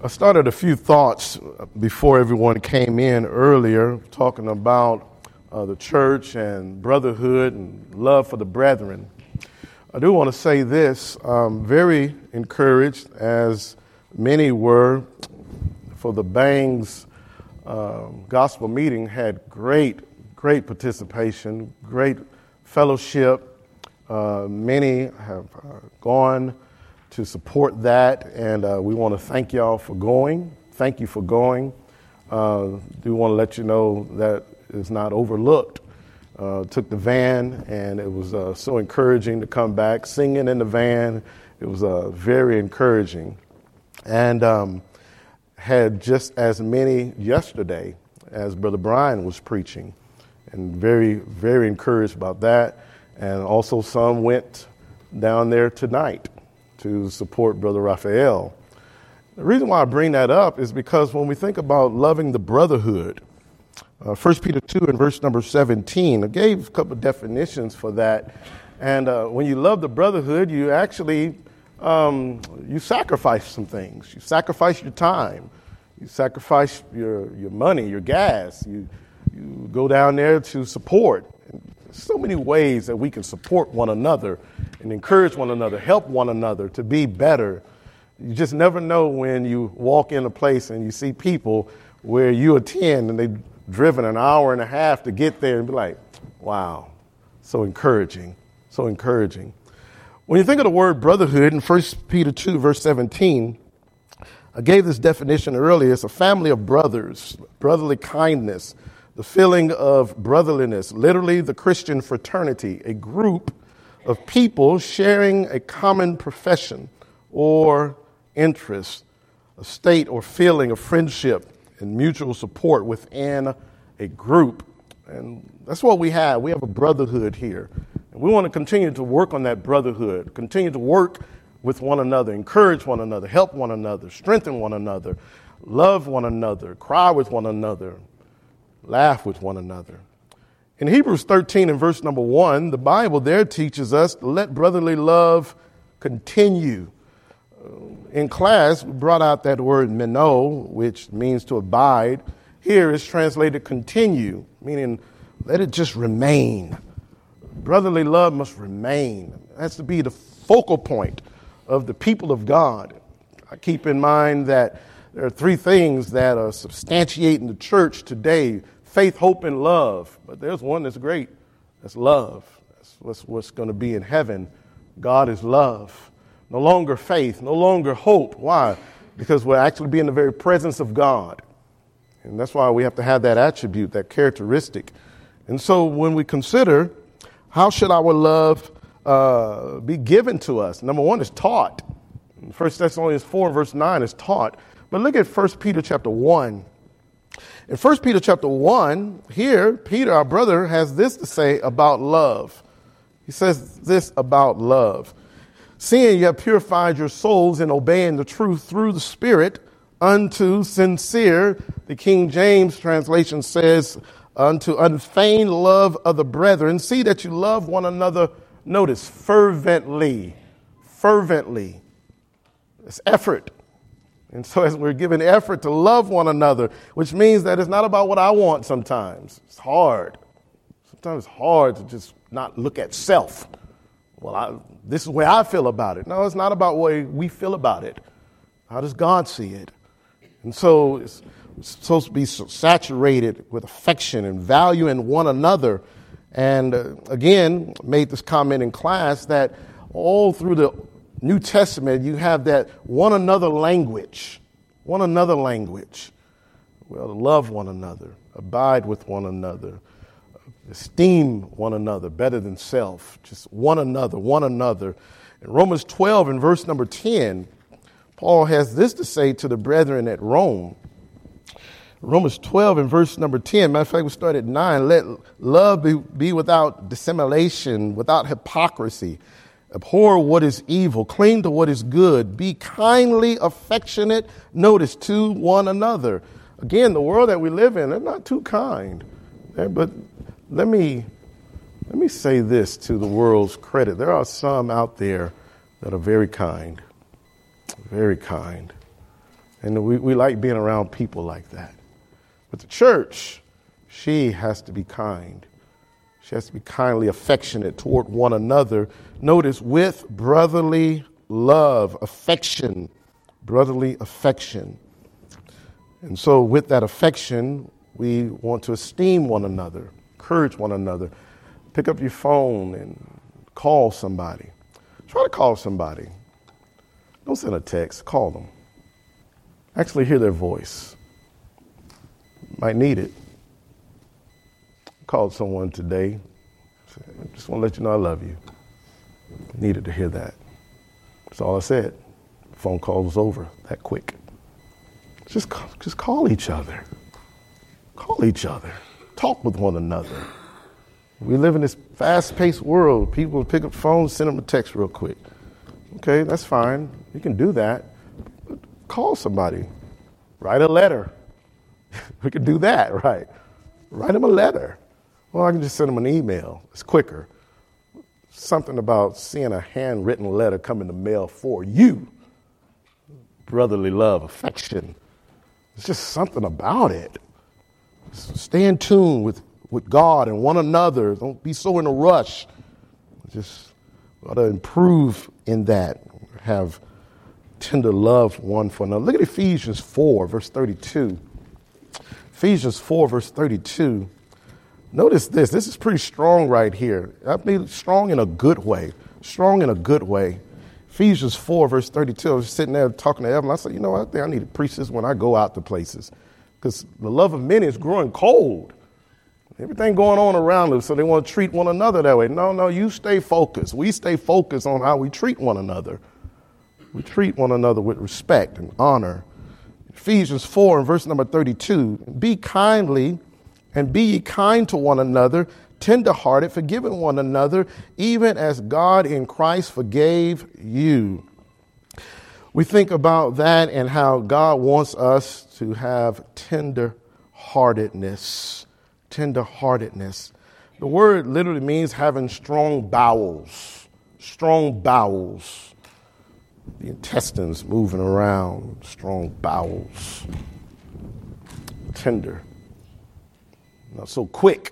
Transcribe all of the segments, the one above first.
I started a few thoughts before everyone came in earlier, talking about the church and brotherhood and love for the brethren. I do want to say this, very encouraged, as many were, for the Bangs gospel meeting. Had great participation, great fellowship. Many have gone to support that, and we want to thank y'all for going. Thank you for going. Do want to let you know that is not overlooked. Took the van, and it was so encouraging to come back, singing in the van. It was very encouraging. And had just as many yesterday as Brother Brian was preaching, and very encouraged about that. And also some went down there tonight to support Brother Raphael. The reason why I bring that up is because when we think about loving the brotherhood, 1 Peter 2 and verse number 17, I gave a couple of definitions for that. And when you love the brotherhood, you actually, you sacrifice some things. You sacrifice your time. You sacrifice your money, your gas. You go down there to support. So many ways that we can support one another and encourage one another, help one another to be better. You just never know when you walk in a place and you see people where you attend and they've driven an hour and a half to get there and be like, wow, so encouraging, so encouraging. When you think of the word brotherhood in 1 Peter 2, verse 17, I gave this definition earlier. It's a family of brothers, brotherly kindness, the feeling of brotherliness, literally the Christian fraternity, a group of people sharing a common profession or interest, a state or feeling of friendship and mutual support within a group. And that's what we have. We have a brotherhood here. And we want to continue to work on that brotherhood, continue to work with one another, encourage one another, help one another, strengthen one another, love one another, cry with one another, laugh with one another. In Hebrews 13 and verse number 1, the Bible there teaches us to let brotherly love continue. In class, we brought out that word meno, which means to abide. Here is translated continue, meaning let it just remain. Brotherly love must remain. It has to be the focal point of the people of God. I keep in mind that there are three things that are substantiating the church today: faith, hope, and love. But there's one that's great. That's love. That's what's going to be in heaven. God is love. No longer faith, no longer hope. Why? Because we'll actually be in the very presence of God. And that's why we have to have that attribute, that characteristic. And so when we consider how should our love be given to us, number one is taught. 1 Thessalonians 4 verse 9 is taught. But look at 1 Peter chapter 1. In 1 Peter chapter 1, here, Peter, our brother, has this to say about love. He says this about love. Seeing you have purified your souls in obeying the truth through the Spirit unto sincere, the King James translation says, unto unfeigned love of the brethren. See that you love one another, notice, fervently. Fervently. It's effort. And so as we're given effort to love one another, which means that it's not about what I want sometimes. It's hard. Sometimes it's hard to just not look at self. Well, this is the way I feel about it. No, it's not about the way we feel about it. How does God see it? And so it's supposed to be saturated with affection and value in one another. And again, made this comment in class that all through the New Testament, you have that one another language. One another language. Well, love one another, abide with one another, esteem one another better than self. Just one another, one another. In Romans 12 and verse number 10, Paul has this to say to the brethren at Rome. Romans 12 and verse number 10, matter of fact, we start at 9. Let love be without dissimulation, without hypocrisy. Abhor what is evil, cling to what is good, be kindly affectionate, notice, to one another. Again, the world that we live in, they're not too kind. But let me say this to the world's credit. There are some out there that are very kind. Very kind. And we like being around people like that. But the church, she has to be kind. She has to be kindly affectionate toward one another. Notice, with brotherly love, affection, brotherly affection. And so with that affection, we want to esteem one another, encourage one another. Pick up your phone and call somebody. Try to call somebody. Don't send a text, call them. Actually hear their voice. Might need it. Called someone today. I just want to let you know I love you. Needed to hear that. That's all I said. The phone call was over that quick. Just call each other. Call each other. Talk with one another. We live in this fast-paced world. People pick up phones, send them a text real quick. Okay, that's fine. You can do that. Call somebody. Write a letter. We could do that, right? Write them a letter. Well, I can just send them an email. It's quicker. Something about seeing a handwritten letter come in the mail for you. Brotherly love, affection. It's just something about it. Stay in tune with God and one another. Don't be so in a rush. Just got to improve in that. Have tender love one for another. Look at Ephesians 4, verse 32. Ephesians 4, verse 32. Notice this. This is pretty strong right here. I mean, strong in a good way. Strong in a good way. Ephesians 4, verse 32. I was sitting there talking to Evan. I said, you know what? I think I need to preach this when I go out to places. Because the love of many is growing cold. Everything going on around us, so they want to treat one another that way. No, you stay focused. We stay focused on how we treat one another. We treat one another with respect and honor. Ephesians 4 and verse number 32. Be kindly and be ye kind to one another, tenderhearted, forgiving one another, even as God in Christ forgave you. We think about that and how God wants us to have tenderheartedness. Tenderheartedness. The word literally means having strong bowels. Strong bowels. The intestines moving around. Strong bowels. Tender. Not so quick.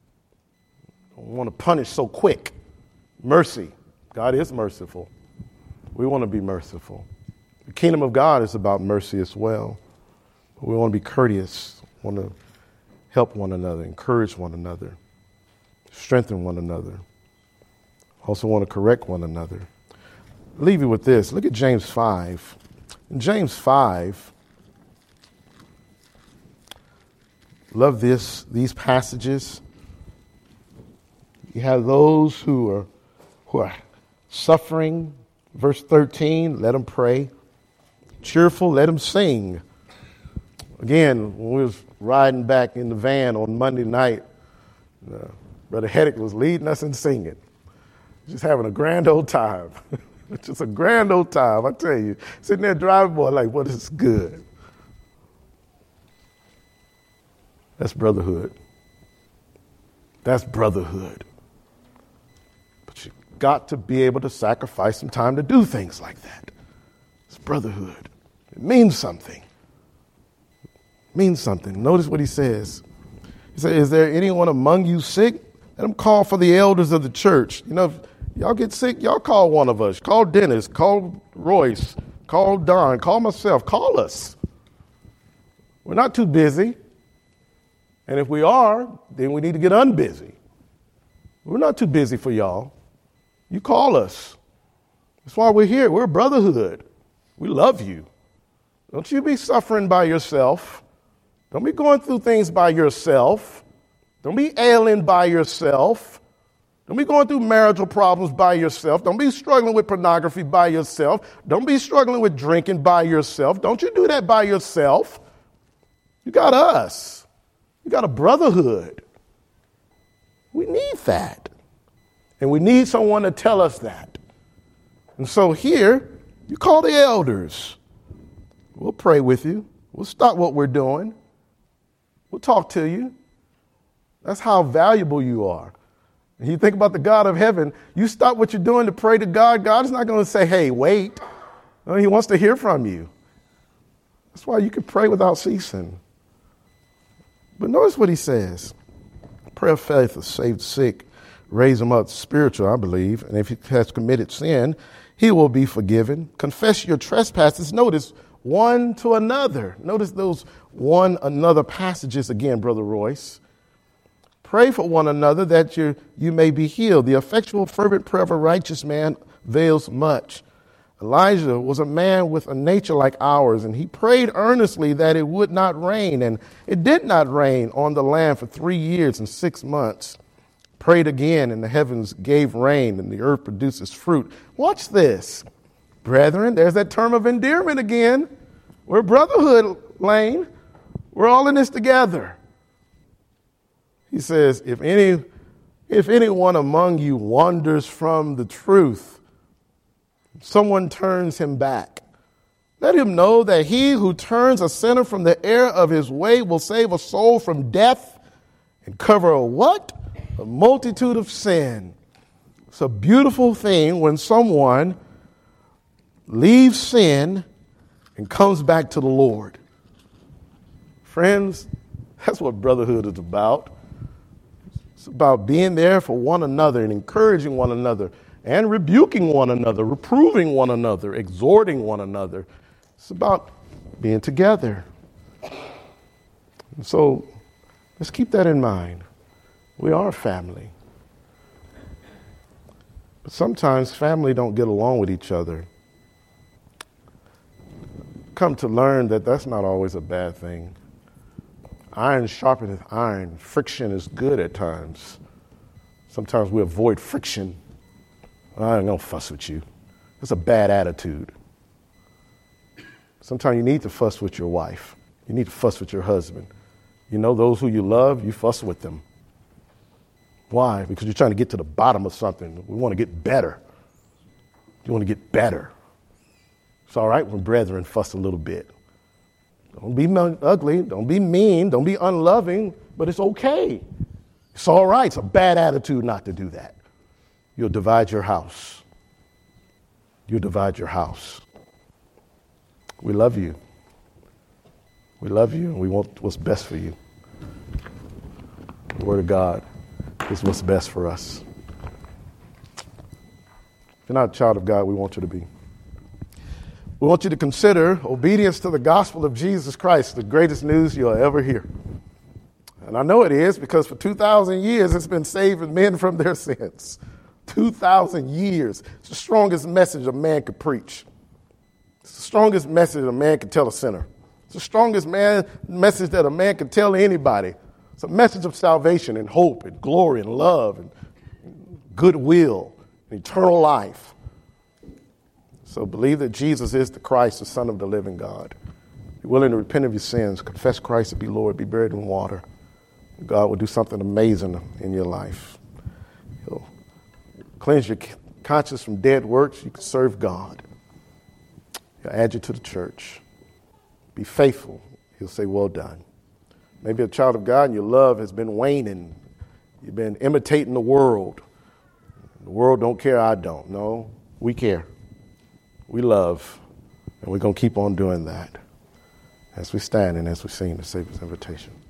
Don't want to punish so quick. Mercy. God is merciful. We want to be merciful. The kingdom of God is about mercy as well. We want to be courteous. Want to help one another, encourage one another, strengthen one another. Also want to correct one another. I'll leave you with this. Look at James 5. In James 5, love these passages. You have those who are suffering. Verse 13, let them pray. Cheerful, let them sing. Again, when we was riding back in the van on Monday night, Brother Hedrick was leading us in singing. Just having a grand old time. Just a grand old time, I tell you. Sitting there driving, boy, like, what is good? That's brotherhood. That's brotherhood. But you got to be able to sacrifice some time to do things like that. It's brotherhood. It means something. It means something. Notice what he says. He said, is there anyone among you sick? Let him call for the elders of the church. You know, if y'all get sick, y'all call one of us. Call Dennis, call Royce, call Don, call myself. Call us. We're not too busy. And if we are, then we need to get unbusy. We're not too busy for y'all. You call us. That's why we're here. We're a brotherhood. We love you. Don't you be suffering by yourself. Don't be going through things by yourself. Don't be ailing by yourself. Don't be going through marital problems by yourself. Don't be struggling with pornography by yourself. Don't be struggling with drinking by yourself. Don't you do that by yourself. You got us. You got a brotherhood. We need that. And we need someone to tell us that. And so here, you call the elders. We'll pray with you. We'll stop what we're doing. We'll talk to you. That's how valuable you are. And you think about the God of heaven, you stop what you're doing to pray to God. God is not going to say, hey, wait. No, he wants to hear from you. That's why you can pray without ceasing. But notice what he says. Prayer of faith will save the sick, raise him up spiritual, I believe. And if he has committed sin, he will be forgiven. Confess your trespasses. Notice one to another. Notice those one another passages again, Brother Royce. Pray for one another that you may be healed. The effectual, fervent prayer of a righteous man avails much. Elijah was a man with a nature like ours, and he prayed earnestly that it would not rain. And it did not rain on the land for 3 years and 6 months. Prayed again, and the heavens gave rain, and the earth produces fruit. Watch this. Brethren, there's that term of endearment again. We're brotherhood, Lane. We're all in this together. He says, if anyone among you wanders from the truth, someone turns him back, let him know that he who turns a sinner from the error of his way will save a soul from death and cover a what? A multitude of sin. It's a beautiful thing when someone leaves sin and comes back to the Lord. Friends, that's what brotherhood is about. It's about being there for one another and encouraging one another and rebuking one another, reproving one another, exhorting one another. It's about being together. And so let's keep that in mind. We are a family. But sometimes family don't get along with each other. Come to learn that that's not always a bad thing. Iron sharpeneth iron. Friction is good at times. Sometimes we avoid friction. I ain't gonna fuss with you. That's a bad attitude. Sometimes you need to fuss with your wife. You need to fuss with your husband. You know, those who you love, you fuss with them. Why? Because you're trying to get to the bottom of something. We want to get better. You want to get better. It's all right when brethren fuss a little bit. Don't be ugly. Don't be mean. Don't be unloving. But it's okay. It's all right. It's a bad attitude not to do that. You'll divide your house. You'll divide your house. We love you. We love you, and we want what's best for you. The Word of God is what's best for us. If you're not a child of God, we want you to be. We want you to consider obedience to the gospel of Jesus Christ, the greatest news you'll ever hear. And I know it is because for 2,000 years it's been saving men from their sins. 2,000 years. It's the strongest message a man could preach. It's the strongest message a man could tell a sinner. It's the strongest message that a man could tell anybody. It's a message of salvation and hope and glory and love and goodwill and eternal life. So believe that Jesus is the Christ, the Son of the living God. Be willing to repent of your sins, confess Christ to be Lord, be buried in water. God will do something amazing in your life. He'll cleanse your conscience from dead works. You can serve God. He'll add you to the church. Be faithful. He'll say, well done. Maybe a child of God and your love has been waning. You've been imitating the world. The world don't care, I don't. No, we care. We love, and we're going to keep on doing that as we stand and as we sing the Savior's invitation.